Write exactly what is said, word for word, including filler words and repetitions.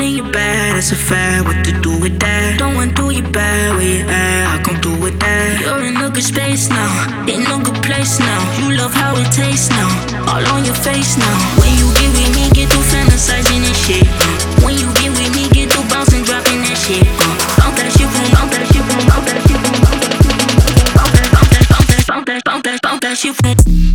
when you're bad, that's a fact. What to do with that? Don't want to you bad, where you at? I come through with that. You're in a good space now, in a good place now. You love how it tastes now, all on your face now. When you get with me, get to fantasizing and shit. uh. When you get with me, get to bouncing, dropping that shit. uh. Bounce that shit, boom, bounce that shit, boom, bounce that shit, boom, bounce that shit, boom, bounce that, bounce that, bounce that, bounce that, bounce that, bounce that shit, boom.